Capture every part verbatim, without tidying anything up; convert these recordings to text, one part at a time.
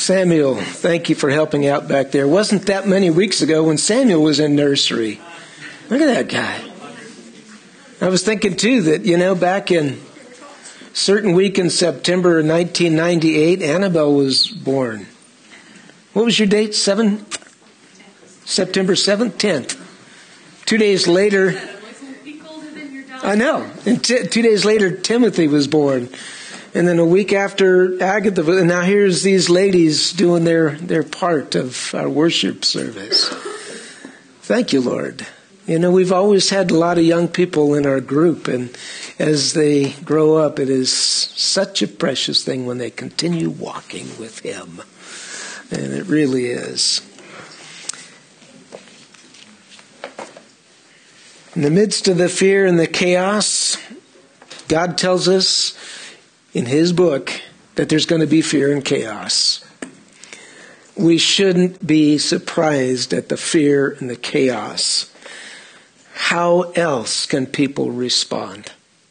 Samuel, thank you for helping out back there. Wasn't that many weeks ago when Samuel was in nursery. Look at that guy. I was thinking too that, you know, back in a certain week in September nineteen ninety-eight, Annabelle was born. What was your date? Seven? September seventh, tenth. Two days later, I know. And t- two days later, Timothy was born. And then a week after Agatha, and now here's these ladies doing their, their part of our worship service. Thank you, Lord. You know, we've always had a lot of young people in our group, and as they grow up, it is such a precious thing when they continue walking with Him. And it really is. In the midst of the fear and the chaos, God tells us in His book that there's going to be fear and chaos. We shouldn't be surprised at the fear and the chaos. How else can people respond?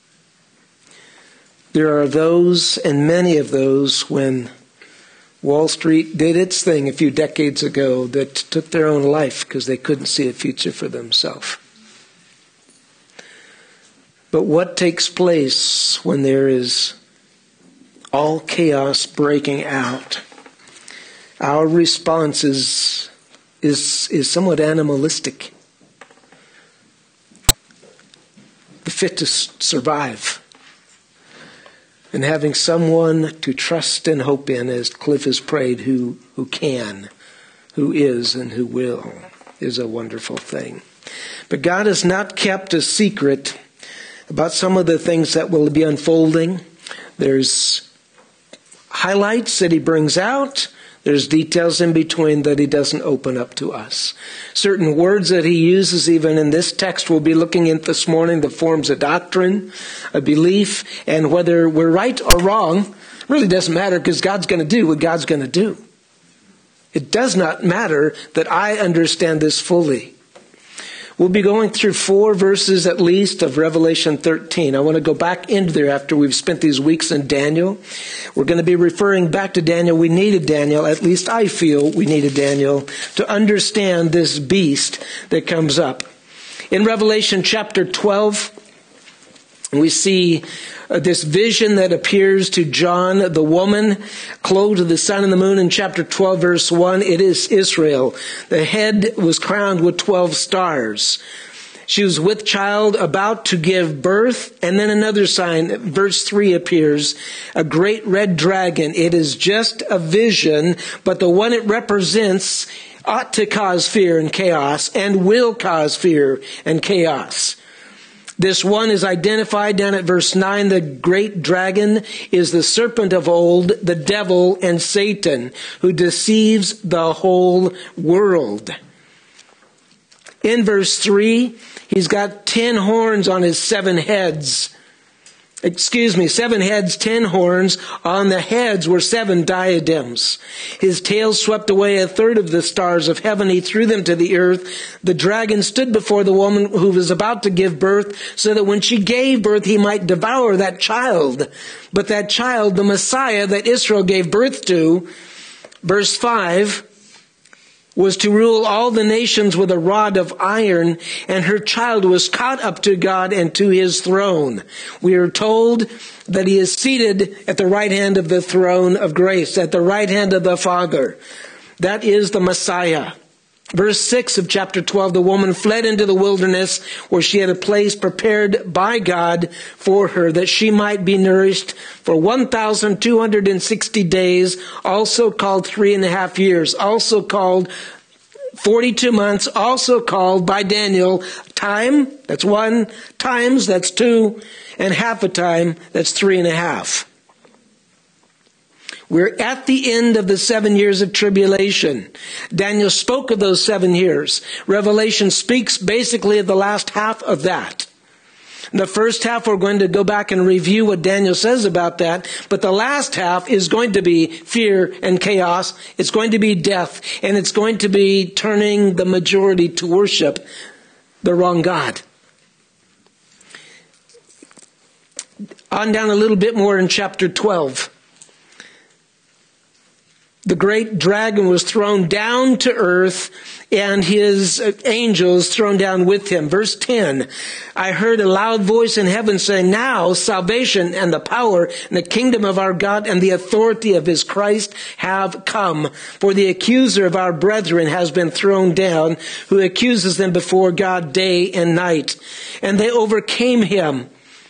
There are those, and many of those, when Wall Street did its thing a few decades ago, that took their own life because they couldn't see a future for themselves. But what takes place when there is all chaos breaking out? Our response is, is, is somewhat animalistic. The fit to survive. And having someone to trust and hope in, as Cliff has prayed, who, who can, who is, and who will, is a wonderful thing. But God has not kept a secret about some of the things that will be unfolding. There's highlights that He brings out. There's details in between that He doesn't open up to us. Certain words that He uses even in this text we'll be looking at this morning, the forms of doctrine, a belief, and whether we're right or wrong really doesn't matter, because God's going to do what God's going to do. It does not matter that I understand this fully. We'll be going through four verses at least of Revelation thirteen. I want to go back into there after we've spent these weeks in Daniel. We're going to be referring back to Daniel. We needed Daniel, at least I feel we needed Daniel, to understand this beast that comes up. In Revelation chapter twelve, we see uh, this vision that appears to John, the woman clothed with the sun and the moon. In chapter twelve, verse one, it is Israel. The head was crowned with twelve stars. She was with child, about to give birth. And then another sign, verse three appears, a great red dragon. It is just a vision, but the one it represents ought to cause fear and chaos, and will cause fear and chaos. This one is identified down at verse nine. The great dragon is the serpent of old, the devil and Satan, who deceives the whole world. In verse three, he's got ten horns on his seven heads. Excuse me, seven heads, ten horns. On the heads were seven diadems. His tail swept away a third of the stars of heaven. He threw them to the earth. The dragon stood before the woman who was about to give birth, so that when she gave birth, he might devour that child. But that child, the Messiah that Israel gave birth to, verse five, was to rule all the nations with a rod of iron, and her child was caught up to God and to His throne. We are told that He is seated at the right hand of the throne of grace, at the right hand of the Father. That is the Messiah. Verse six of chapter twelve, the woman fled into the wilderness, where she had a place prepared by God for her, that she might be nourished for one thousand two hundred sixty days, also called three and a half years, also called forty-two months, also called by Daniel time, that's one, times, that's two, and half a time, that's three and a half. We're at the end of the seven years of tribulation. Daniel spoke of those seven years. Revelation speaks basically of the last half of that. In the first half, we're going to go back and review what Daniel says about that. But the last half is going to be fear and chaos. It's going to be death. And it's going to be turning the majority to worship the wrong God. On down a little bit more in chapter twelve. The the great dragon was thrown down to earth, and his angels thrown down with him. Verse ten, I heard a loud voice in heaven saying, now salvation and the power and the kingdom of our God and the authority of his Christ have come. For the accuser of our brethren has been thrown down, who accuses them before God day and night. And they overcame him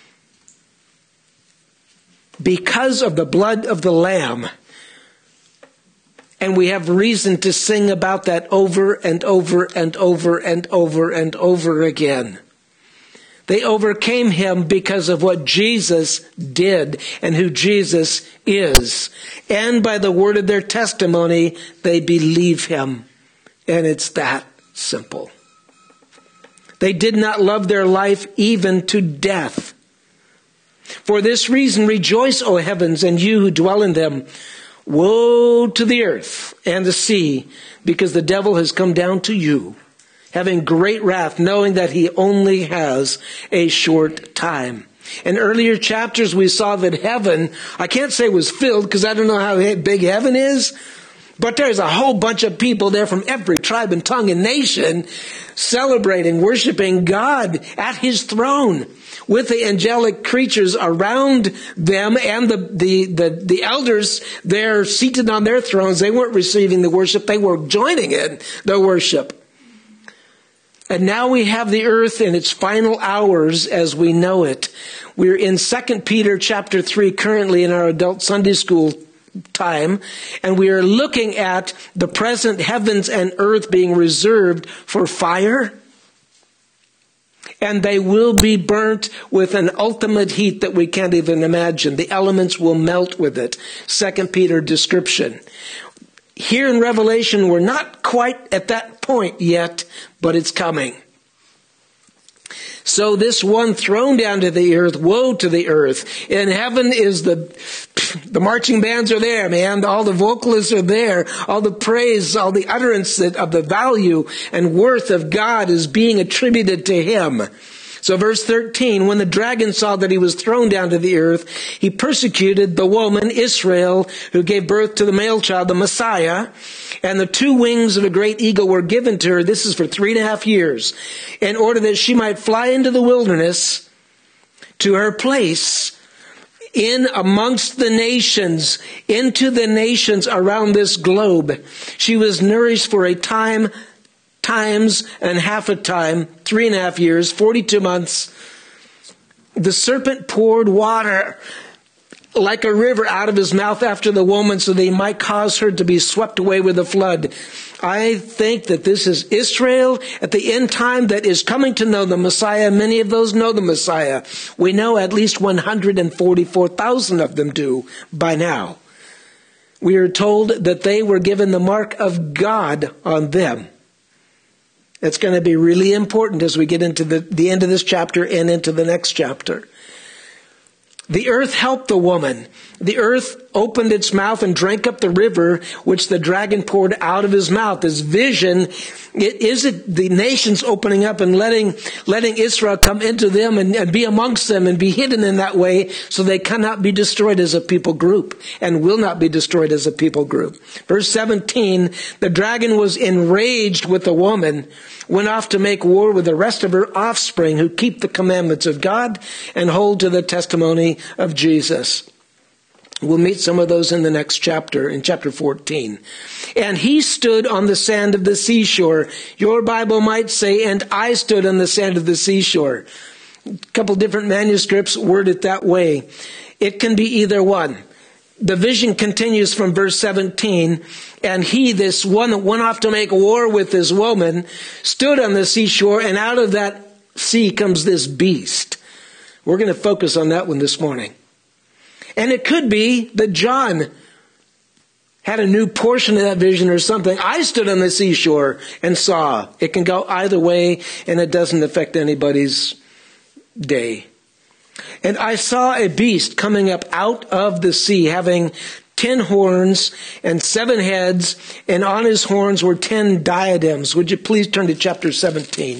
because of the blood of the Lamb. And we have reason to sing about that over and over and over and over and over again. They overcame him because of what Jesus did and who Jesus is. And by the word of their testimony, they believe him. And it's that simple. They did not love their life even to death. For this reason, rejoice, O heavens, and you who dwell in them. Woe to the earth and the sea, because the devil has come down to you, having great wrath, knowing that he only has a short time. In earlier chapters, we saw that heaven, I can't say was filled, because I don't know how big heaven is, but there's a whole bunch of people there from every tribe and tongue and nation celebrating, worshiping God at his throne, with the angelic creatures around them and the, the, the, the elders there seated on their thrones. They weren't receiving the worship. They were joining in the worship. And now we have the earth in its final hours as we know it. We're in Second Peter chapter three currently in our adult Sunday school time, and we are looking at the present heavens and earth being reserved for fire. And they will be burnt with an ultimate heat that we can't even imagine. The elements will melt with it. Second Peter description. Here in Revelation, we're not quite at that point yet, but it's coming. So this one thrown down to the earth, woe to the earth. In heaven is the, the marching bands are there, man. All the vocalists are there. All the praise, all the utterance of the value and worth of God is being attributed to him. So verse thirteen, when the dragon saw that he was thrown down to the earth, he persecuted the woman, Israel, who gave birth to the male child, the Messiah. And the two wings of a great eagle were given to her. This is for three and a half years, in order that she might fly into the wilderness to her place in amongst the nations, into the nations around this globe. She was nourished for a time, times and half a time, three and a half years, forty-two months. The serpent poured water like a river out of his mouth after the woman, so that he might cause her to be swept away with the flood. I think that this is Israel at the end time that is coming to know the Messiah. Many of those know the Messiah. We know at least one hundred forty-four thousand of them do by now. We are told that they were given the mark of God on them. It's going to be really important as we get into the, the end of this chapter and into the next chapter. The earth helped the woman. The earth opened its mouth and drank up the river which the dragon poured out of his mouth. This vision, it is it the nations opening up and letting letting Israel come into them and, and be amongst them and be hidden in that way, so they cannot be destroyed as a people group and will not be destroyed as a people group. Verse seventeen, the dragon was enraged with the woman, went off to make war with the rest of her offspring who keep the commandments of God and hold to the testimony of Jesus. We'll meet some of those in the next chapter, in chapter fourteen. And he stood on the sand of the seashore. Your Bible might say, and I stood on the sand of the seashore. A couple different manuscripts word it that way. It can be either one. The vision continues from verse seventeen. And he, this one that went off to make war with this woman, stood on the seashore, and out of that sea comes this beast. We're going to focus on that one this morning. And it could be that John had a new portion of that vision or something. I stood on the seashore and saw. It can go either way, and it doesn't affect anybody's day. And I saw a beast coming up out of the sea, having ten horns and seven heads, and on his horns were ten diadems. Would you please turn to chapter seventeen?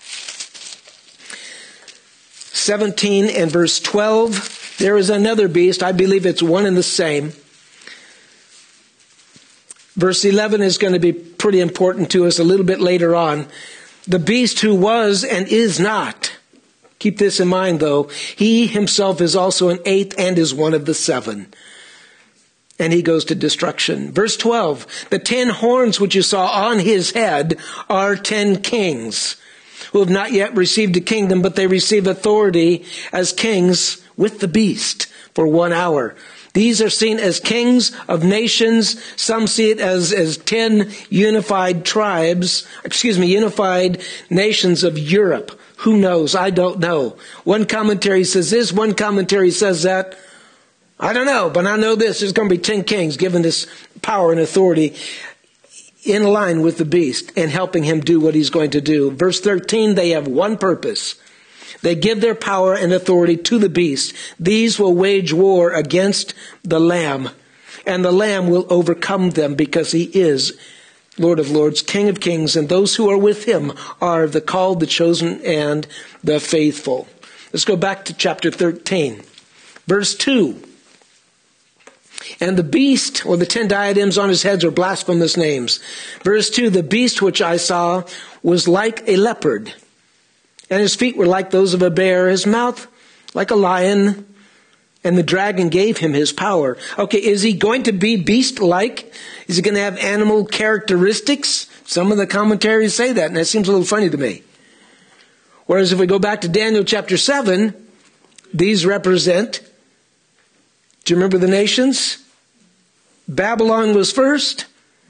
seventeen and verse twelve. There is another beast. I believe it's one and the same. Verse eleven is going to be pretty important to us a little bit later on. The beast who was and is not. Keep this in mind, though. He himself is also an eighth and is one of the seven. And he goes to destruction. Verse twelve, the ten horns which you saw on his head are ten kings who have not yet received a kingdom, but they receive authority as kings with the beast for one hour. These are seen as kings of nations. Some see it as, as ten unified tribes, excuse me, unified nations of Europe. Who knows? I don't know. One commentary says this, one commentary says that. I don't know, but I know this. There's going to be ten kings given this power and authority in line with the beast and helping him do what he's going to do. Verse thirteen, they have one purpose. They give their power and authority to the beast. These will wage war against the Lamb, and the Lamb will overcome them because he is Lord of Lords, King of Kings, and those who are with him are the called, the chosen, and the faithful. Let's go back to chapter thirteen. Verse two. And the beast, or the ten diadems on his heads, are blasphemous names. Verse two, the beast which I saw was like a leopard, and his feet were like those of a bear, his mouth like a lion, and the dragon gave him his power. Okay, is he going to be beast-like? Is he going to have animal characteristics? Some of the commentaries say that, and that seems a little funny to me. Whereas if we go back to Daniel chapter seven, these represent, do you remember the nations? Babylon was first,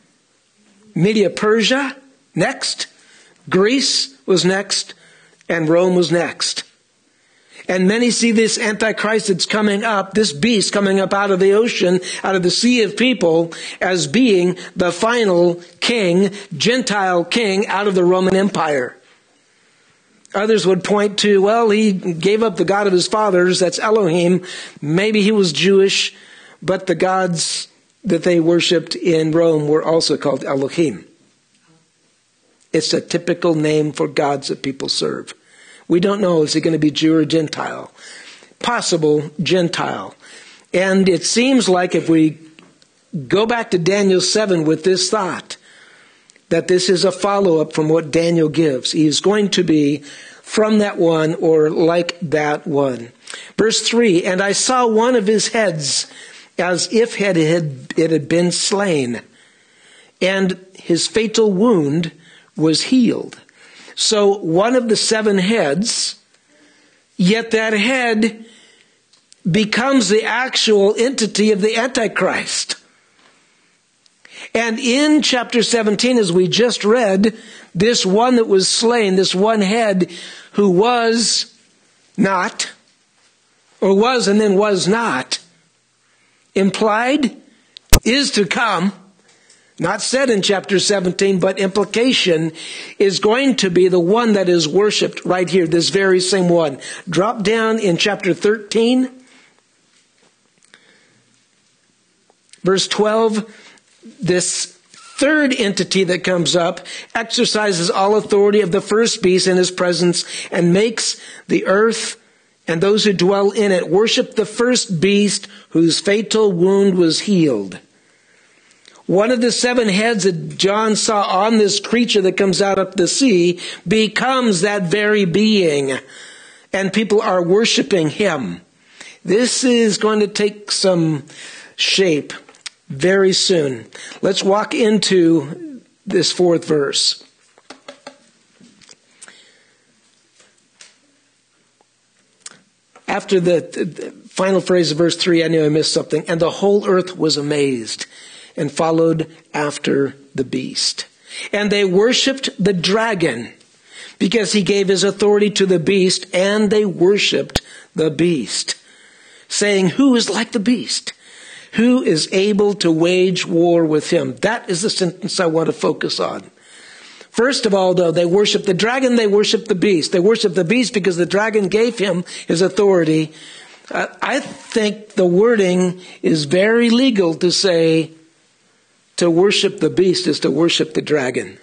Media Persia next, Greece was next, and Rome was next. And many see this Antichrist that's coming up, this beast coming up out of the ocean, out of the sea of people, as being the final king, Gentile king, out of the Roman Empire. Others would point to, well, he gave up the God of his fathers, that's Elohim. Maybe he was Jewish, but the gods that they worshipped in Rome were also called Elohim. It's a typical name for gods that people serve. We don't know, is he going to be Jew or Gentile? Possible Gentile. And it seems like if we go back to Daniel seven with this thought, that this is a follow-up from what Daniel gives. He is going to be from that one or like that one. Verse three, and I saw one of his heads as if it had, it had been slain, and his fatal wound was healed. So one of the seven heads, yet that head becomes the actual entity of the Antichrist. And in chapter seventeen, as we just read, this one that was slain, this one head who was not, or was and then was not, implied is to come, not said in chapter seventeen, but implication is going to be the one that is worshipped right here, this very same one. Drop down in chapter thirteen, verse twelve. This third entity that comes up exercises all authority of the first beast in his presence and makes the earth and those who dwell in it worship the first beast whose fatal wound was healed. One of the seven heads that John saw on this creature that comes out of the sea becomes that very being, and people are worshiping him. This is going to take some shape very soon. Let's walk into this fourth verse. After the, the final phrase of verse three, I knew I missed something. And the whole earth was amazed and followed after the beast. And they worshipped the dragon because he gave his authority to the beast, and they worshipped the beast, saying, who is like the beast? Who is able to wage war with him? That is the sentence I want to focus on. First of all, though, they worship the dragon, they worship the beast. They worship the beast because the dragon gave him his authority. Uh, I think the wording is very legal to say to worship the beast is to worship the dragon.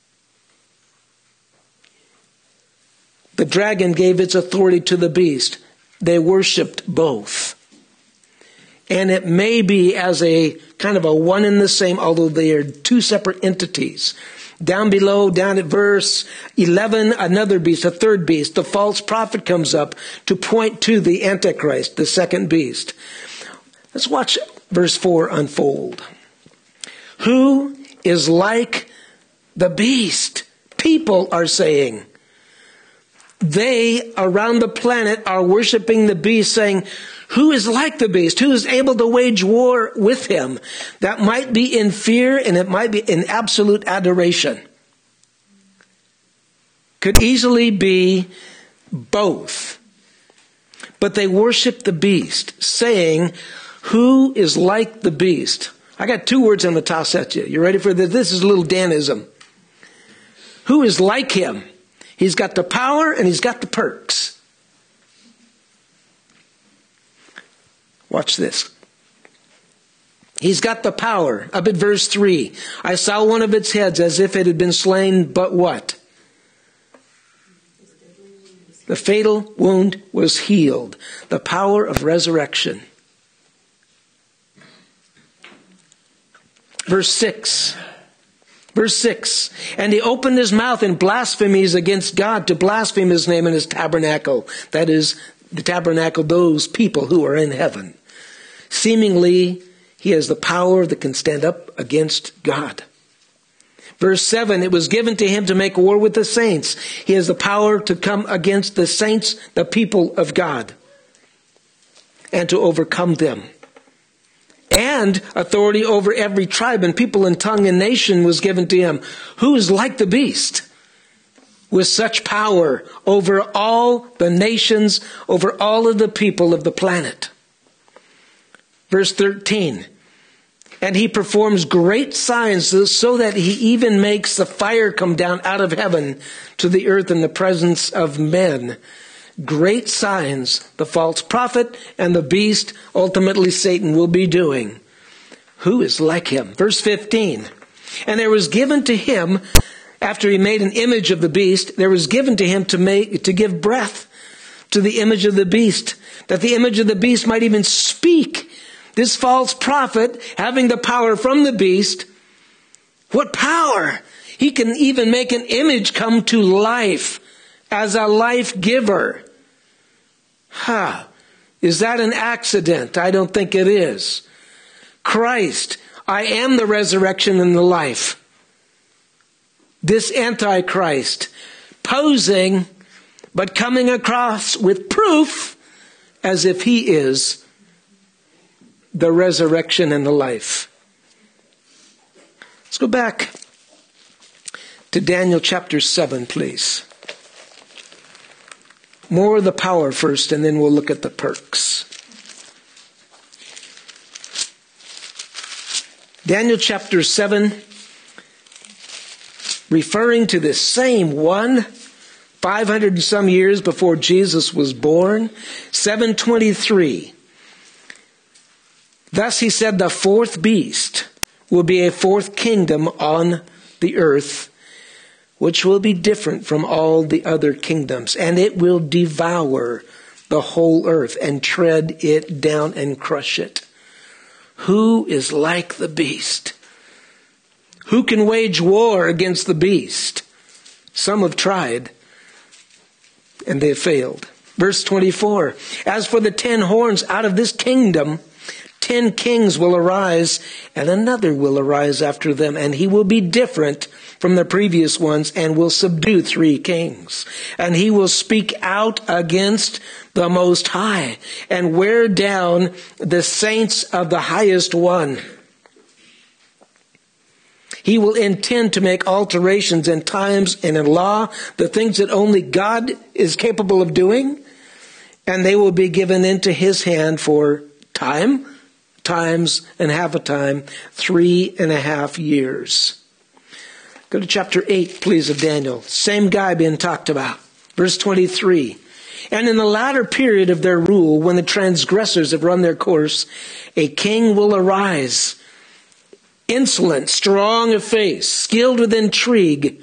The dragon gave its authority to the beast. They worshiped both. And it may be as a kind of a one and the same, although they are two separate entities. Down below, down at verse eleven, another beast, a third beast. The false prophet comes up to point to the Antichrist, the second beast. Let's watch verse four unfold. Who is like the beast? People are saying. They around the planet are worshiping the beast, saying, who is like the beast? Who is able to wage war with him? That might be in fear and it might be in absolute adoration. Could easily be both. But they worship the beast, saying, who is like the beast? I got two words on the toss at you. You ready for this? This is a little Danism. Who is like him? He's got the power and he's got the perks. Watch this. He's got the power. Up at verse three. I saw one of its heads as if it had been slain, but what? The fatal wound was healed. The power of resurrection. Verse six. Verse six. And he opened his mouth in blasphemies against God to blaspheme his name and his tabernacle. That is, the tabernacle, those people who are in heaven. Seemingly, he has the power that can stand up against God. Verse seven, it was given to him to make war with the saints. He has the power to come against the saints, the people of God, and to overcome them. And authority over every tribe and people and tongue and nation was given to him. Who is like the beast? With such power over all the nations, over all of the people of the planet. Verse thirteen. And he performs great signs so that he even makes the fire come down out of heaven to the earth in the presence of men. Great signs the false prophet and the beast, ultimately Satan, will be doing. Who is like him? Verse fifteen. And there was given to him, after he made an image of the beast, there was given to him to make, to give breath to the image of the beast, that the image of the beast might even speak. This false prophet, having the power from the beast, what power? He can even make an image come to life as a life giver. Ha! Huh. Is that an accident? I don't think it is. Christ, I am the resurrection and the life. This Antichrist, posing, but coming across with proof as if he is the resurrection and the life. Let's go back to Daniel chapter seven, please. More of the power first, and then we'll look at the perks. Daniel chapter seven, referring to this same one, five hundred and some years before Jesus was born, seven twenty-three. Thus he said, the fourth beast will be a fourth kingdom on the earth, which will be different from all the other kingdoms, and it will devour the whole earth and tread it down and crush it. Who is like the beast? Who can wage war against the beast? Some have tried, and they have failed. Verse twenty-four, as for the ten horns, out of this kingdom, ten kings will arise, and another will arise after them, and he will be different from the previous ones, and will subdue three kings. And he will speak out against the Most High, and wear down the saints of the Highest One. He will intend to make alterations in times and in law, the things that only God is capable of doing, and they will be given into his hand for time, times and half a time, three and a half years. Go to chapter eight, please, of Daniel. Same guy being talked about. Verse twenty-three. And in the latter period of their rule, when the transgressors have run their course, a king will arise, insolent, strong of face, skilled with intrigue,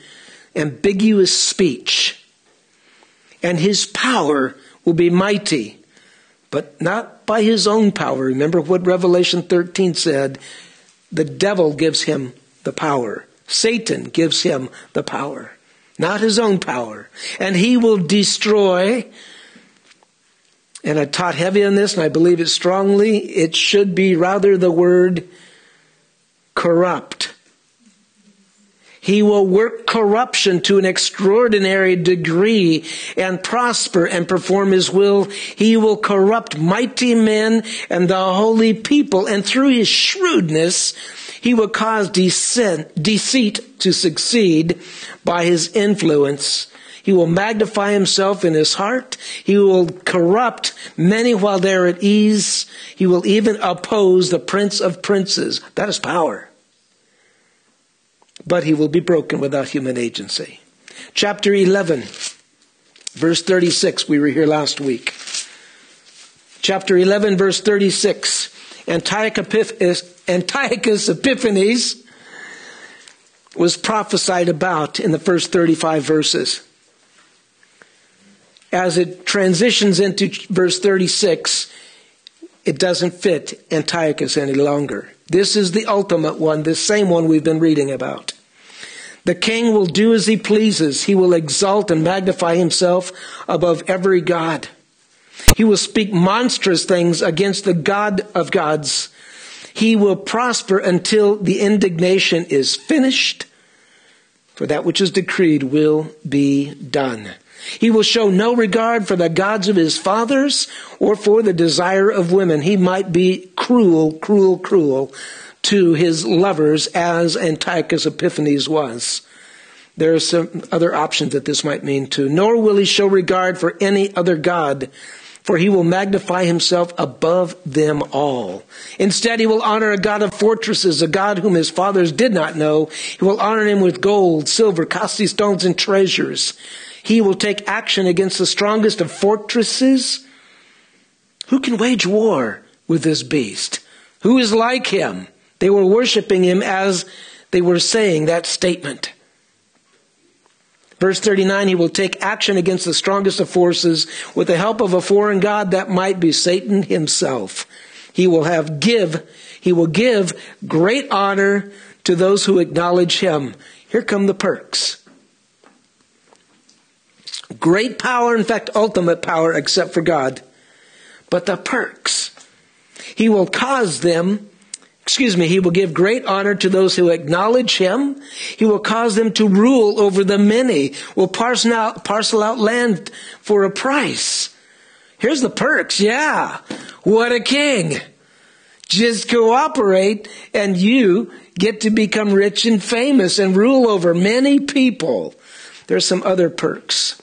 ambiguous speech. And his power will be mighty. but not by his own power. Remember what Revelation thirteen said. The devil gives him the power. Satan gives him the power, not his own power. And he will destroy, and I taught heavy on this, and I believe it strongly, it should be rather the word corrupt. He will work corruption to an extraordinary degree and prosper and perform his will. He will corrupt mighty men and the holy people. And through his shrewdness, he will cause deceit, deceit to succeed by his influence. He will magnify himself in his heart. He will corrupt many while they're at ease. He will even oppose the prince of princes. That is power. But he will be broken without human agency. Chapter eleven, verse thirty-six. We were here last week. Chapter eleven, verse thirty-six. Antiochus Epiphanes was prophesied about in the first thirty-five verses. As it transitions into verse thirty-six, it doesn't fit Antiochus any longer. This is the ultimate one, this same one we've been reading about. The king will do as he pleases. He will exalt and magnify himself above every god. He will speak monstrous things against the God of gods. He will prosper until the indignation is finished, for that which is decreed will be done. He will show no regard for the gods of his fathers or for the desire of women. He might be cruel, cruel, cruel to his lovers as Antiochus Epiphanes was. There are some other options that this might mean too. Nor will he show regard for any other god, for he will magnify himself above them all. Instead, he will honor a God of fortresses, a God whom his fathers did not know. He will honor him with gold, silver, costly stones, and treasures. He will take action against the strongest of fortresses. Who can wage war with this beast? Who is like him? They were worshiping him as they were saying that statement. Verse thirty-nine, he will take action against the strongest of forces with the help of a foreign god that might be Satan himself. He will have give, he will give great honor to those who acknowledge him. Here come the perks. Great power, in fact, ultimate power, except for God. But the perks. He will cause them, excuse me, he will give great honor to those who acknowledge him. He will cause them to rule over the many. Will parcel out, parcel out land for a price. Here's the perks. Yeah. What a king. Just cooperate and you get to become rich and famous and rule over many people. There's some other perks.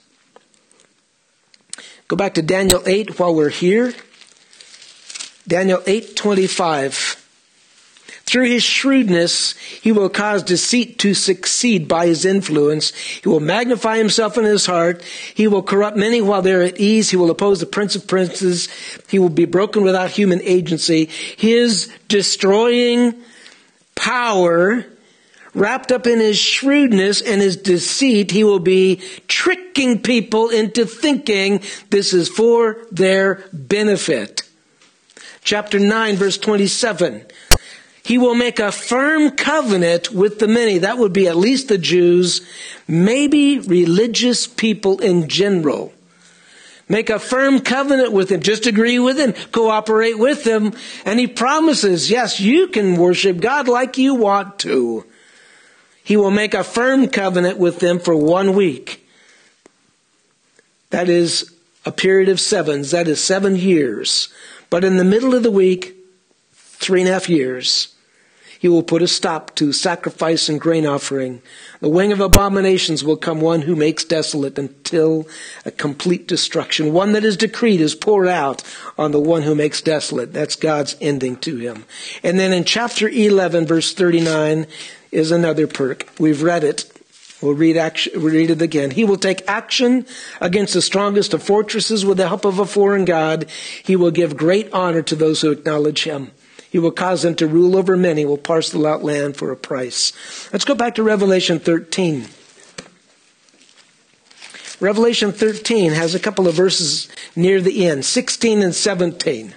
Go back to Daniel eight while we're here. Daniel eight twenty-five. Through his shrewdness, he will cause deceit to succeed by his influence. He will magnify himself in his heart. He will corrupt many while they're at ease. He will oppose the prince of princes. He will be broken without human agency. His destroying power, wrapped up in his shrewdness and his deceit, he will be tricking people into thinking this is for their benefit. Chapter nine, verse twenty-seven. He will make a firm covenant with the many. That would be at least the Jews, maybe religious people in general. Make a firm covenant with him. Just agree with him. Cooperate with him. And he promises, yes, you can worship God like you want to. He will make a firm covenant with them for one week. That is a period of sevens. That is seven years. But in the middle of the week, three and a half years, he will put a stop to sacrifice and grain offering. The wing of abominations will come one who makes desolate until a complete destruction. One that is decreed is poured out on the one who makes desolate. That's God's ending to him. And then in chapter eleven, verse thirty-nine, is another perk. We've read it. We'll read, action, we'll read it again. He will take action against the strongest of fortresses with the help of a foreign god. He will give great honor to those who acknowledge him. He will cause them to rule over many, will parcel out land for a price. Let's go back to Revelation thirteen. Revelation thirteen has a couple of verses near the end, sixteen and seventeen.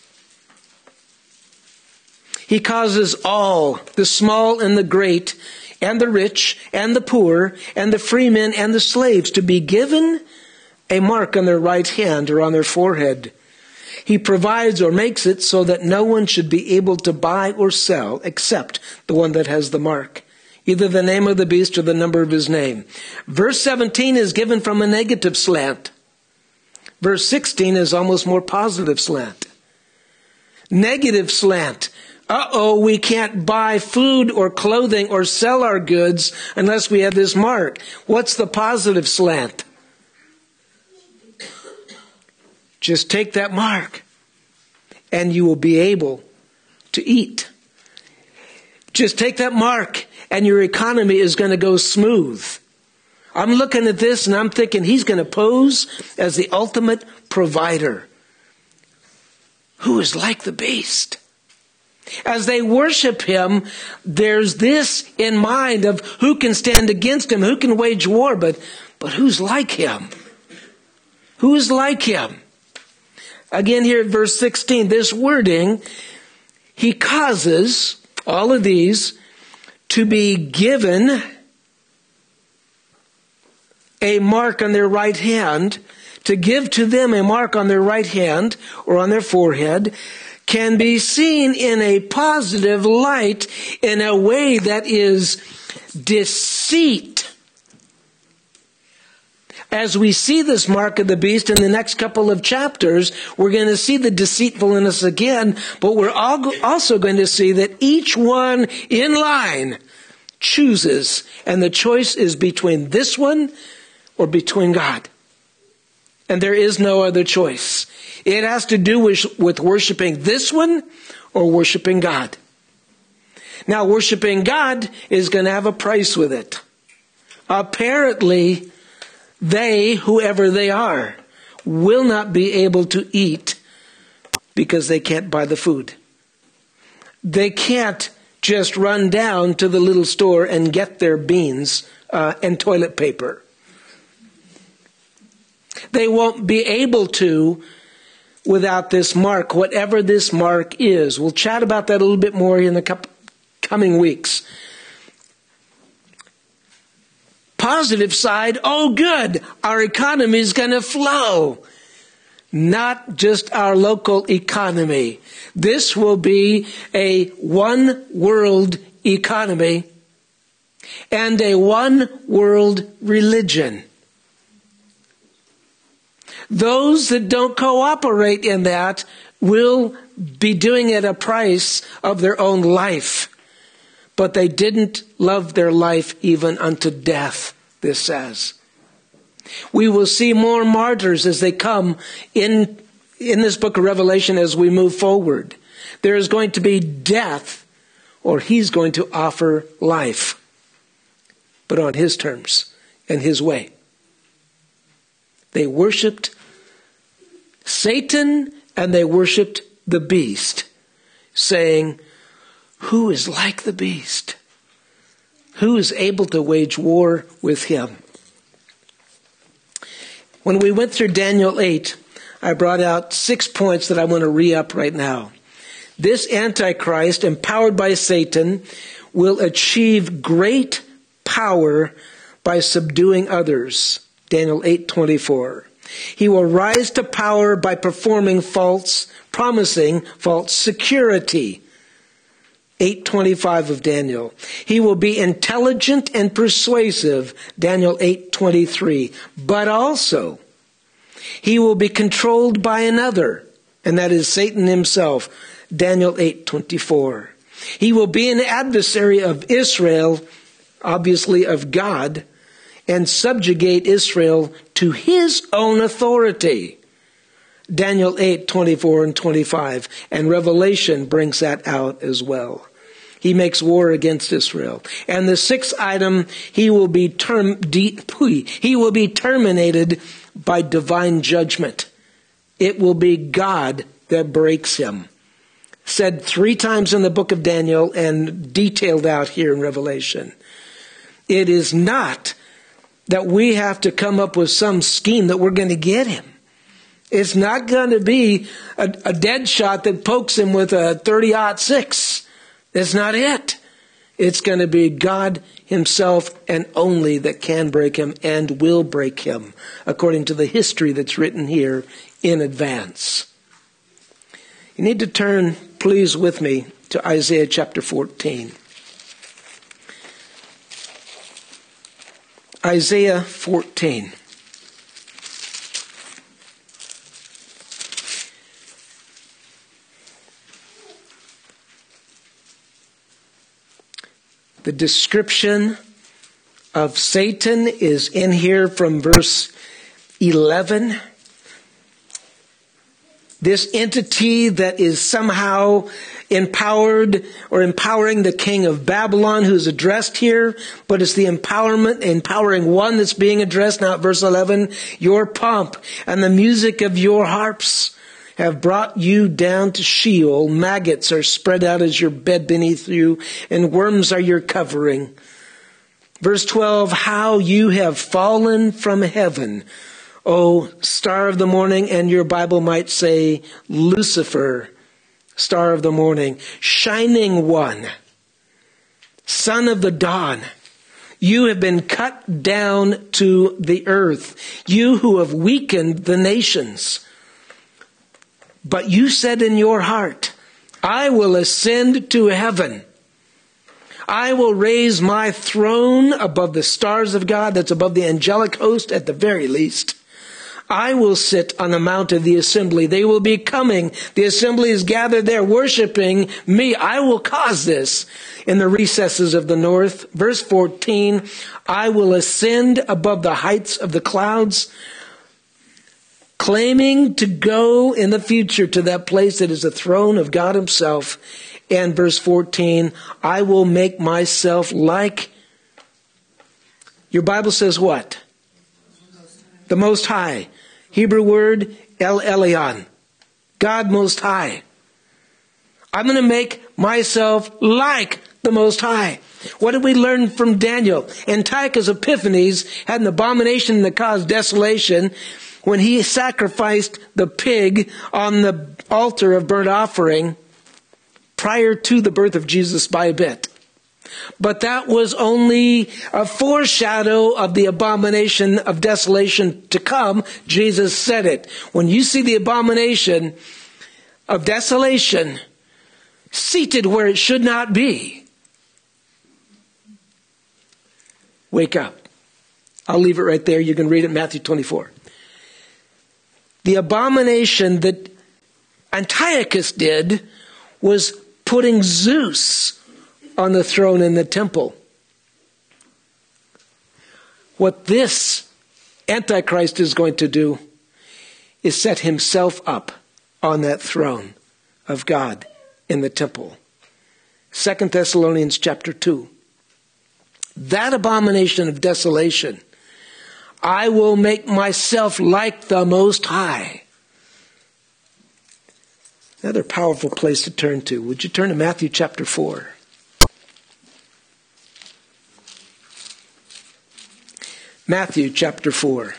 He causes all, the small and the great, and the rich, and the poor, and the free men, and the slaves, to be given a mark on their right hand or on their forehead. He provides or makes it so that no one should be able to buy or sell except the one that has the mark, either the name of the beast or the number of his name. Verse seventeen is given from a negative slant. Verse sixteen is almost more positive slant. Negative slant. Uh-oh, we can't buy food or clothing or sell our goods unless we have this mark. What's the positive slant? Just take that mark and you will be able to eat. Just take that mark and your economy is going to go smooth. I'm looking at this and I'm thinking he's going to pose as the ultimate provider, who is like the beast. As they worship him, there's this in mind of who can stand against him, who can wage war, but, but who's like him? Who is like him? Again here at verse sixteen, this wording, he causes all of these to be given a mark on their right hand, to give to them a mark on their right hand or on their forehead, can be seen in a positive light in a way that is deceit. As we see this mark of the beast in the next couple of chapters, we're going to see the deceitfulness again, but we're also going to see that each one in line chooses, and the choice is between this one or between God. And there is no other choice. It has to do with, with worshiping this one or worshiping God. Now, worshiping God is going to have a price with it. Apparently, they, whoever they are, will not be able to eat because they can't buy the food. They can't just run down to the little store and get their beans uh, and toilet paper. They won't be able to without this mark, whatever this mark is. We'll chat about that a little bit more in the coming weeks. Positive side, oh good, our economy is going to flow. Not just our local economy. This will be a one world economy and a one world religion. Those that don't cooperate in that will be doing it at a price of their own life. But they didn't love their life even unto death, this says. We will see more martyrs as they come in, in this book of Revelation as we move forward. There is going to be death, or he's going to offer life, but on his terms and his way. They worshipped Satan and they worshipped the beast, saying, who is like the beast? Who is able to wage war with him? When we went through Daniel eight, I brought out six points that I want to re-up right now. This Antichrist, empowered by Satan, will achieve great power by subduing others. Daniel eight twenty-four. He will rise to power by performing false, promising false security. eight twenty-five of Daniel. He will be intelligent and persuasive. Daniel eight twenty-three. But also, he will be controlled by another, and that is Satan himself. Daniel eight twenty-four. He will be an adversary of Israel, obviously of God, and subjugate Israel to his own authority. Daniel eight twenty-four and twenty-five. And Revelation brings that out as well. He makes war against Israel. And the sixth item, he will be term, de, he will be terminated by divine judgment. It will be God that breaks him. Said three times in the book of Daniel and detailed out here in Revelation. It is not that we have to come up with some scheme that we're going to get him. It's not going to be a, a dead shot that pokes him with a thirty aught six. That's not it. It's going to be God himself and only that can break him and will break him, according to the history that's written here in advance. You need to turn, please, with me to Isaiah chapter fourteen. Isaiah fourteen. The description of Satan is in here from verse eleven. This entity that is somehow empowered or empowering the king of Babylon who's addressed here, but it's the empowerment, empowering one that's being addressed now at verse eleven. Your pomp and the music of your harps have brought you down to Sheol. Maggots are spread out as your bed beneath you, and worms are your covering. Verse twelve, how you have fallen from heaven, O star of the morning, and your Bible might say Lucifer, star of the morning, shining one, son of the dawn. You have been cut down to the earth, you who have weakened the nations. But you said in your heart, I will ascend to heaven. I will raise my throne above the stars of God, that's above the angelic host at the very least. I will sit on the mount of the assembly. They will be coming. The assembly is gathered there worshiping me. I will cause this in the recesses of the north. Verse fourteen, I will ascend above the heights of the clouds, claiming to go in the future to that place that is the throne of God himself. And verse fourteen, I will make myself like, your Bible says what? The Most High. Hebrew word, El Elyon. God Most High. I'm going to make myself like the Most High. What did we learn from Daniel? Antiochus Epiphanes had an abomination that caused desolation when he sacrificed the pig on the altar of burnt offering prior to the birth of Jesus by a bit. But that was only a foreshadow of the abomination of desolation to come. Jesus said it. When you see the abomination of desolation seated where it should not be, wake up. I'll leave it right there. You can read it in Matthew twenty-four. The abomination that Antiochus did was putting Zeus on the throne in the temple. What this Antichrist is going to do is set himself up on that throne of God in the temple. Second Thessalonians chapter two. That abomination of desolation, I will make myself like the Most High. Another powerful place to turn to. Would you turn to Matthew chapter four? Matthew chapter four.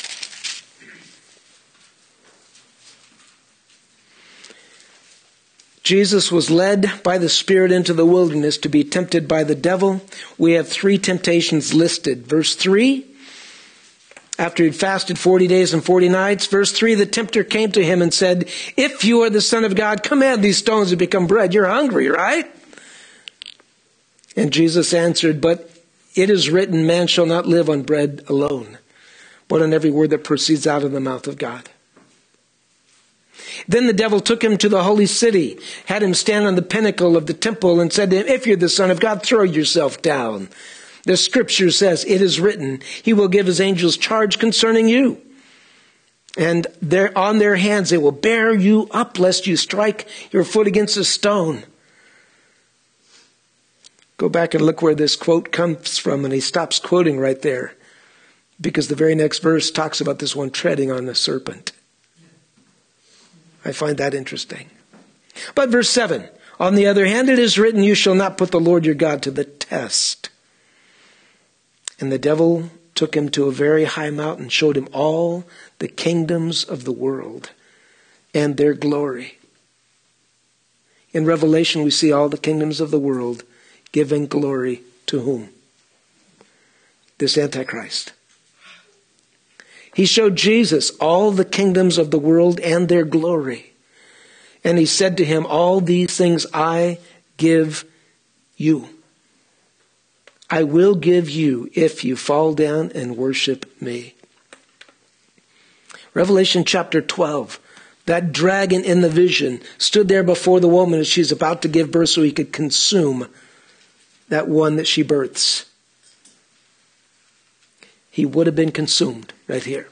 Jesus was led by the Spirit into the wilderness to be tempted by the devil. We have three temptations listed. Verse three, after he'd fasted forty days and forty nights. Verse three, the tempter came to him and said, if you are the Son of God, command these stones to become bread. You're hungry, right? And Jesus answered, but it is written, man shall not live on bread alone, but on every word that proceeds out of the mouth of God. Then the devil took him to the holy city, had him stand on the pinnacle of the temple, and said to him, if you're the Son of God, throw yourself down. The scripture says, it is written, he will give his angels charge concerning you. And they're on their hands, they will bear you up, lest you strike your foot against a stone. Go back and look where this quote comes from, and he stops quoting right there, because the very next verse talks about this one treading on the serpent. I find that interesting. But verse seven, on the other hand, it is written, you shall not put the Lord your God to the test. And the devil took him to a very high mountain, showed him all the kingdoms of the world and their glory. In Revelation, we see all the kingdoms of the world giving glory to whom? This Antichrist. He showed Jesus all the kingdoms of the world and their glory. And he said to him, all these things I give you. I will give you if you fall down and worship me. Revelation chapter twelve. That dragon in the vision stood there before the woman as she's about to give birth so he could consume that one that she births. He would have been consumed right here.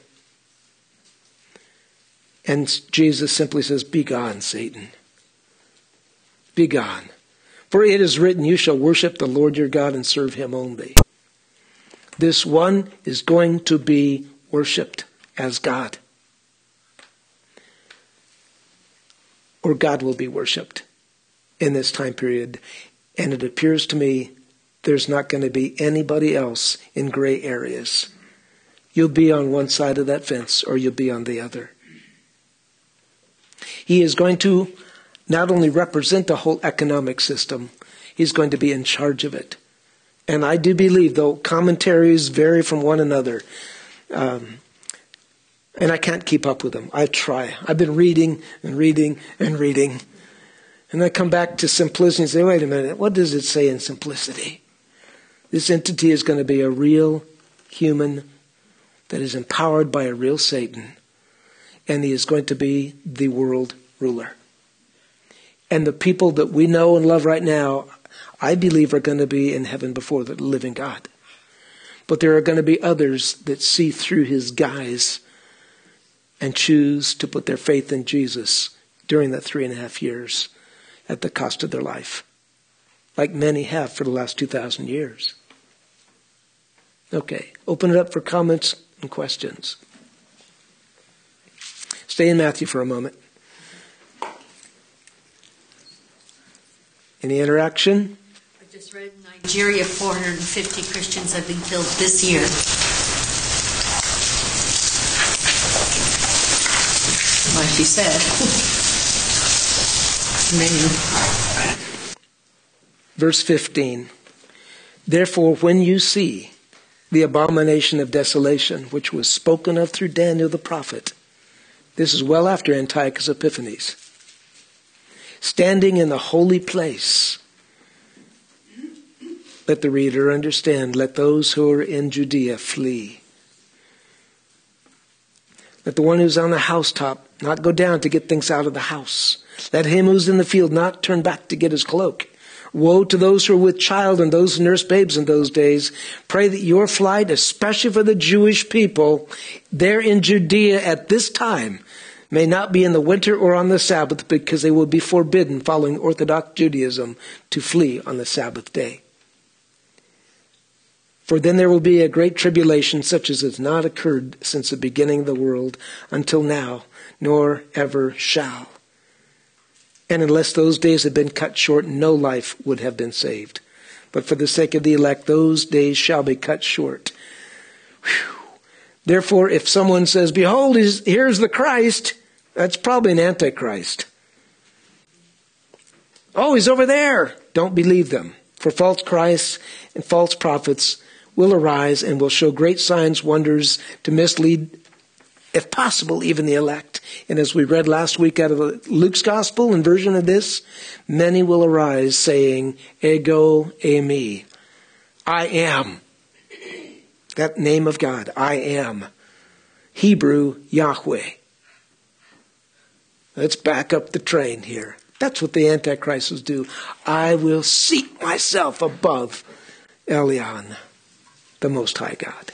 And Jesus simply says, be gone, Satan. Be gone. For it is written, you shall worship the Lord your God and serve him only. This one is going to be worshipped as God. Or God will be worshipped in this time period. And it appears to me there's not going to be anybody else in gray areas. You'll be on one side of that fence or you'll be on the other. He is going to not only represent the whole economic system, he's going to be in charge of it. And I do believe, though commentaries vary from one another, um, and I can't keep up with them. I try. I've been reading and reading and reading. And I come back to simplicity and say, wait a minute, what does it say in simplicity? This entity is going to be a real human that is empowered by a real Satan. And he is going to be the world ruler. And the people that we know and love right now, I believe are going to be in heaven before the living God. But there are going to be others that see through his guise and choose to put their faith in Jesus during that three and a half years at the cost of their life, like many have for the last two thousand years. Okay, open it up for comments and questions. Stay in Matthew for a moment. Any interaction? I just read in Nigeria, four hundred fifty Christians have been killed this year. Like you said. Many. Verse fifteen. Therefore, when you see the abomination of desolation, which was spoken of through Daniel the prophet, this is well after Antiochus Epiphanes, standing in the holy place, let the reader understand, let those who are in Judea flee. Let the one who's on the housetop not go down to get things out of the house. Let him who's in the field not turn back to get his cloak. Woe to those who are with child and those who nurse babes in those days. Pray that your flight, especially for the Jewish people there in Judea at this time, may not be in the winter or on the Sabbath, because they will be forbidden, following Orthodox Judaism, to flee on the Sabbath day. For then there will be a great tribulation, such as has not occurred since the beginning of the world until now, nor ever shall. And unless those days had been cut short, no life would have been saved. But for the sake of the elect, those days shall be cut short. Whew. Therefore, if someone says, behold, here's the Christ, that's probably an Antichrist. Oh, he's over there. Don't believe them. For false Christs and false prophets will arise and will show great signs, wonders to mislead, if possible, even the elect. And as we read last week out of Luke's gospel and version of this, many will arise saying, ego eimi, I am. That name of God, I am. Hebrew, Yahweh. Let's back up the train here. That's what the Antichrist will do. I will seat myself above Elion, the Most High God.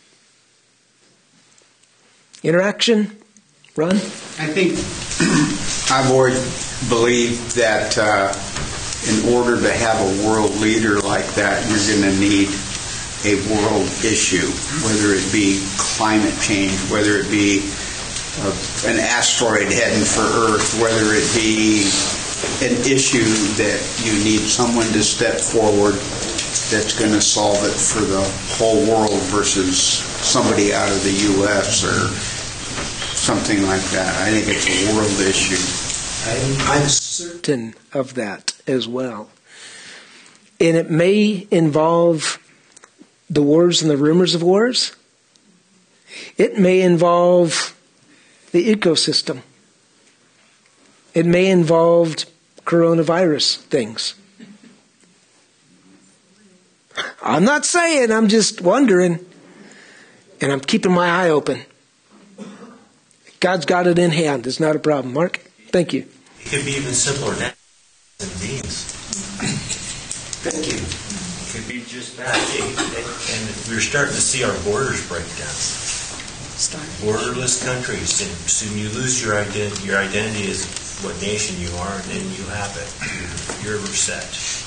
Interaction? Ron? I think I've always believed that uh, in order to have a world leader like that, you're going to need a world issue, whether it be climate change, whether it be uh, an asteroid heading for Earth, whether it be an issue that you need someone to step forward that's going to solve it for the whole world versus somebody out of the U S or something like that. I think it's a world issue. I'm certain of that as well. And it may involve the wars and the rumors of wars. It may involve the ecosystem. It may involve coronavirus things. I'm not saying, I'm just wondering. And I'm keeping my eye open. God's got it in hand. It's not a problem. Mark, thank you. It could be even simpler than beings. Thank you. It could be just that. It, it, and we're starting to see our borders break down. Borderless countries. And soon you lose your identity. Your identity is what nation you are, and then you have it. You're, you're set.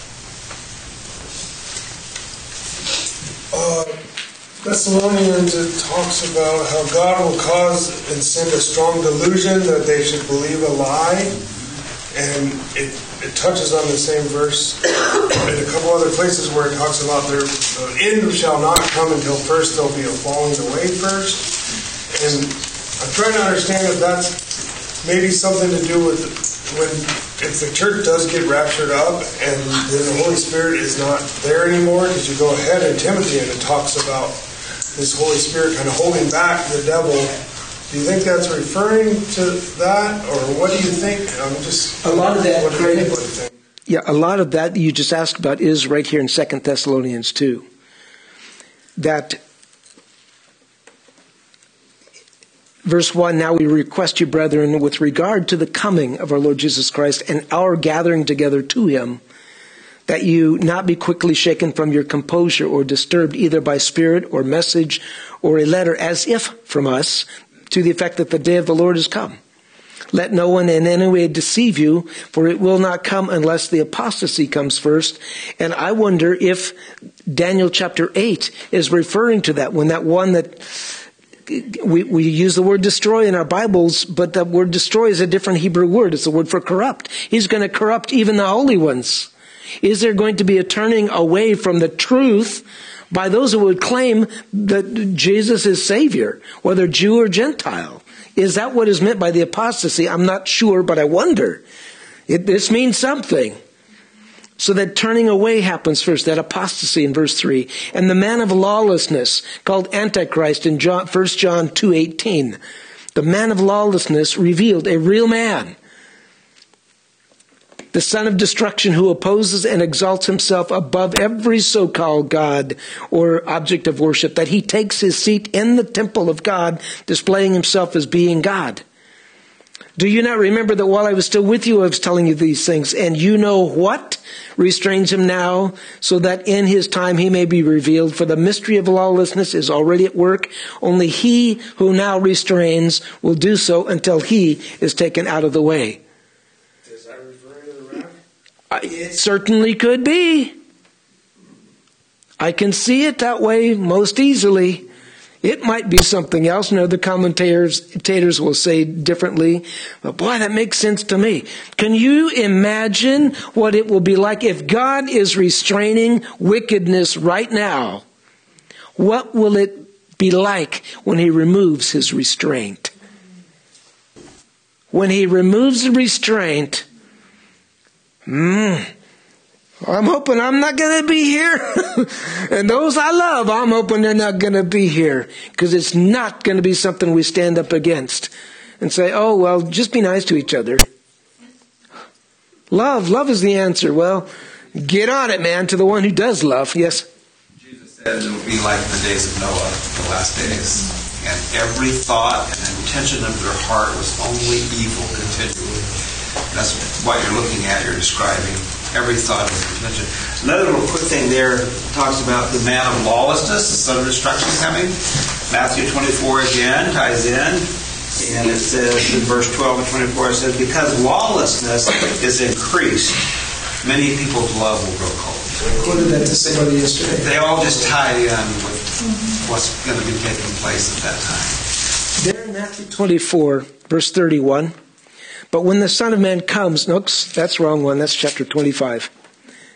Uh, Thessalonians, it talks about how God will cause and send a strong delusion that they should believe a lie. And it, it touches on the same verse in a couple other places where it talks about their the end shall not come until first there'll be a falling away first. And I'm trying to understand if that's maybe something to do with when if the church does get raptured up and then the Holy Spirit is not there anymore, because you go ahead in Timothy and it talks about this Holy Spirit kind of holding back the devil. Do you think that's referring to that, or what do you think? I'm just a lot of that. What does anybody think? Yeah, a lot of that you just asked about is right here in Second Thessalonians two. That verse one, now we request you, brethren, with regard to the coming of our Lord Jesus Christ and our gathering together to him, that you not be quickly shaken from your composure or disturbed either by spirit or message or a letter as if from us, to the effect that the day of the Lord is come. Let no one in any way deceive you, for it will not come unless the apostasy comes first. And I wonder if Daniel chapter eight is referring to that, when that one that we, we use the word destroy in our Bibles, but the word destroy is a different Hebrew word. It's the word for corrupt. He's going to corrupt even the holy ones. Is there going to be a turning away from the truth by those who would claim that Jesus is Savior, whether Jew or Gentile? Is that what is meant by the apostasy? I'm not sure, but I wonder. It, this means something. So that turning away happens first, that apostasy in verse three. And the man of lawlessness, called Antichrist in John, First John two eighteen. The man of lawlessness revealed a real man, the son of destruction, who opposes and exalts himself above every so-called God or object of worship, that he takes his seat in the temple of God, displaying himself as being God. Do you not remember that while I was still with you, I was telling you these things? And you know what restrains him now, so that in his time he may be revealed? For the mystery of lawlessness is already at work. Only he who now restrains will do so until he is taken out of the way. It certainly could be. I can see it that way most easily. It might be something else, and other commentators, commentators will say differently. But boy, that makes sense to me. Can you imagine what it will be like if God is restraining wickedness right now? What will it be like when he removes his restraint? When he removes the restraint, Hmm. I'm hoping I'm not going to be here. And those I love, I'm hoping they're not going to be here. Because it's not going to be something we stand up against and say, oh, well, just be nice to each other. Love, love is the answer. Well, get on it, man, to the one who does love. Yes? Jesus said it will be like the days of Noah, the last days. And every thought and intention of their heart was only evil continually. That's what you're looking at, you're describing. Every thought is intention. Another little quick thing there talks about the man of lawlessness, the son of destruction coming. Matthew twenty-four again ties in. And it says in verse twelve and twenty-four, it says, because lawlessness is increased, many people's love will grow cold. I quoted that to somebody yesterday. They all just tie in with what's going to be taking place at that time. There in Matthew twenty-four, verse thirty-one. But when the Son of Man comes, nooks, that's the wrong one, that's chapter twenty-five.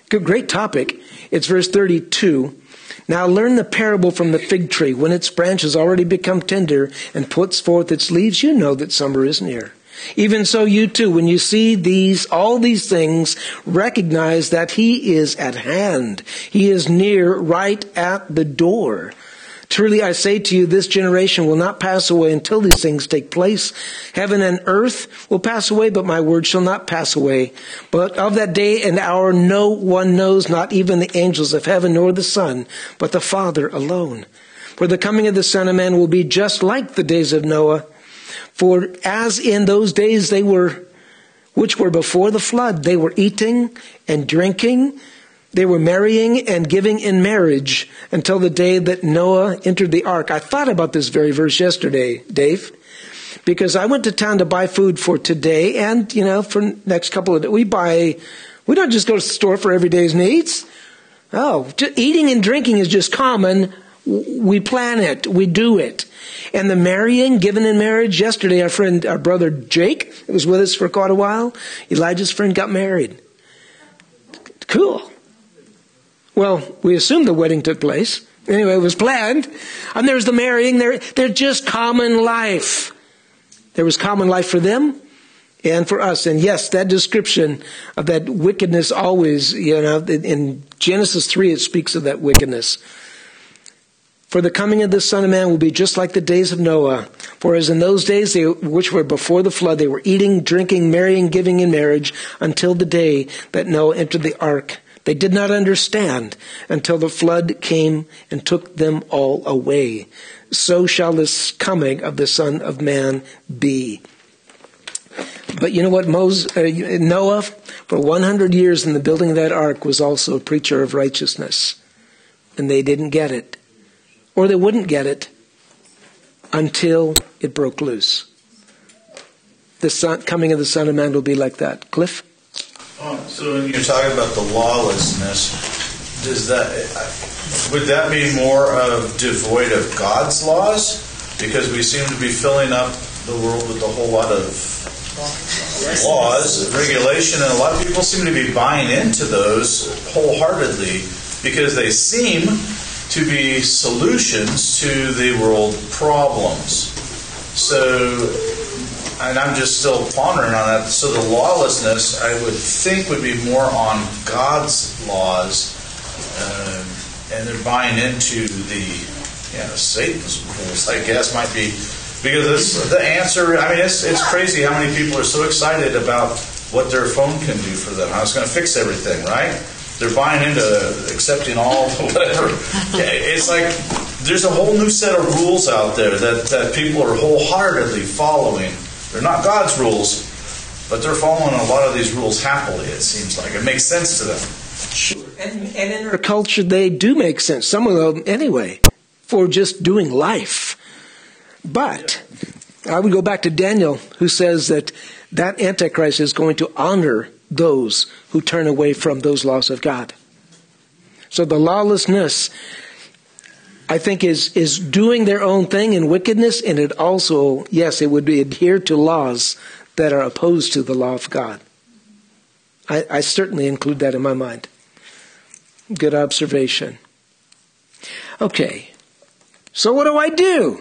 Good, great topic. It's verse thirty-two. Now learn the parable from the fig tree. When its branch has already become tender and puts forth its leaves, you know that summer is near. Even so, you too, when you see these, all these things, recognize that he is at hand. He is near, right at the door. Truly I say to you, this generation will not pass away until these things take place. Heaven and earth will pass away, but my word shall not pass away. But of that day and hour no one knows, not even the angels of heaven nor the Son, but the Father alone. For the coming of the Son of Man will be just like the days of Noah. For as in those days they were, which were before the flood, they were eating and drinking, they were marrying and giving in marriage until the day that Noah entered the ark. I thought about this very verse yesterday, Dave, because I went to town to buy food for today and, you know, for next couple of days. We buy, we don't just go to the store for every day's needs. Oh, just eating and drinking is just common. We plan it. We do it. And the marrying, given in marriage, yesterday our friend, our brother Jake, who was with us for quite a while, Elijah's friend got married. Cool. Well, we assume the wedding took place. Anyway, it was planned. And there's the marrying. They're, they're just common life. There was common life for them and for us. And yes, that description of that wickedness always, you know, in Genesis three, it speaks of that wickedness. For the coming of the Son of Man will be just like the days of Noah. For as in those days, they, which were before the flood, they were eating, drinking, marrying, giving in marriage until the day that Noah entered the ark. They did not understand until the flood came and took them all away. So shall this coming of the Son of Man be. But you know what? Moses, uh, Noah, for one hundred years in the building of that ark, was also a preacher of righteousness. And they didn't get it. Or they wouldn't get it until it broke loose. The son, coming of the Son of Man will be like that. Cliff? Oh, so when you're talking about the lawlessness, does that would that be more of devoid of God's laws? Because we seem to be filling up the world with a whole lot of laws, regulation, and a lot of people seem to be buying into those wholeheartedly because they seem to be solutions to the world problems. So, and I'm just still pondering on that. So the lawlessness, I would think, would be more on God's laws, uh, and they're buying into the, you know, Satan's rules, I guess, might be, because it's the answer. I mean, it's it's crazy how many people are so excited about what their phone can do for them, how it's going to fix everything, right? They're buying into accepting all whatever. It's like there's a whole new set of rules out there that, that people are wholeheartedly following. They're not God's rules, but they're following a lot of these rules happily, it seems like. It makes sense to them. Sure. And, and in our culture, they do make sense. Some of them, anyway, for just doing life. But I would go back to Daniel, who says that that Antichrist is going to honor those who turn away from those laws of God. So the lawlessness, I think, is is doing their own thing in wickedness, and it also, yes, it would be adhere to laws that are opposed to the law of God. I, I certainly include that in my mind. Good observation. Okay, so what do I do?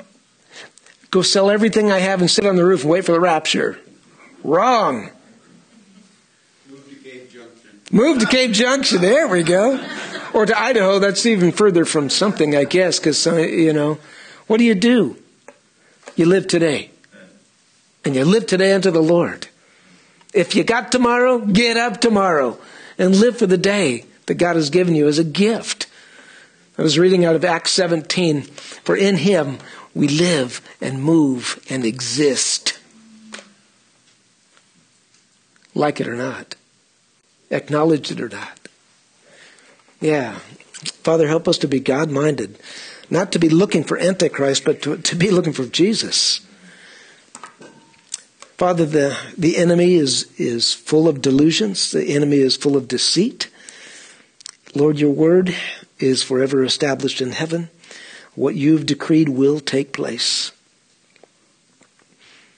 Go sell everything I have and sit on the roof and wait for the rapture. Wrong. Move to Cave Junction. Move to Cave Junction. There we go. Or to Idaho. That's even further from something, I guess, because, you know, what do you do? You live today. And you live today unto the Lord. If you got tomorrow, get up tomorrow and live for the day that God has given you as a gift. I was reading out of Acts seventeen. For in Him we live and move and exist. Like it or not. Acknowledge it or not. Yeah. Father, help us to be God-minded. Not to be looking for Antichrist, but to, to be looking for Jesus. Father, the, the enemy is, is full of delusions. The enemy is full of deceit. Lord, your word is forever established in heaven. What you've decreed will take place.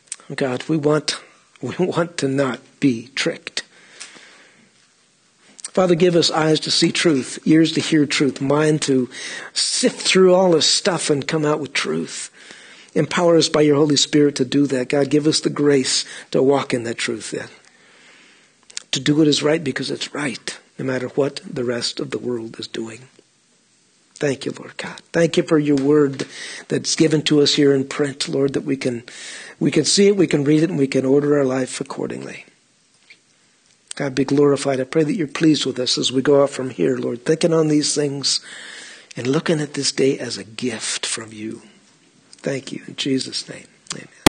God, we want, we want to not be tricked. Father, give us eyes to see truth, ears to hear truth, mind to sift through all this stuff and come out with truth. Empower us by your Holy Spirit to do that. God, give us the grace to walk in that truth then. To do what is right because it's right, no matter what the rest of the world is doing. Thank you, Lord God. Thank you for your word that's given to us here in print, Lord, that we can we can see it, we can read it, and we can order our life accordingly. God, be glorified. I pray that you're pleased with us as we go out from here, Lord, thinking on these things and looking at this day as a gift from you. Thank you. In Jesus' name, amen.